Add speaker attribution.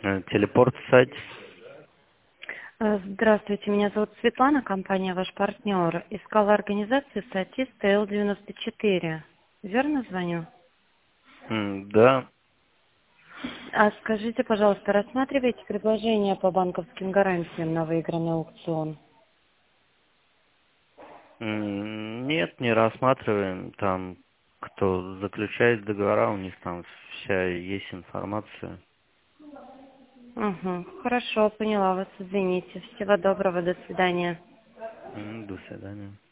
Speaker 1: Телепорт сайт.
Speaker 2: Здравствуйте, меня зовут Светлана, компания «Ваш партнер». Искала организацию статиста Л-94. Верно звоню?
Speaker 1: Да.
Speaker 2: А скажите, пожалуйста, рассматриваете предложение по банковским гарантиям на выигранный аукцион?
Speaker 1: Нет, не рассматриваем. Там, кто заключает договора, у них там вся есть информация.
Speaker 2: Угу, хорошо, поняла вас, извините. Всего доброго, до свидания.
Speaker 1: До свидания.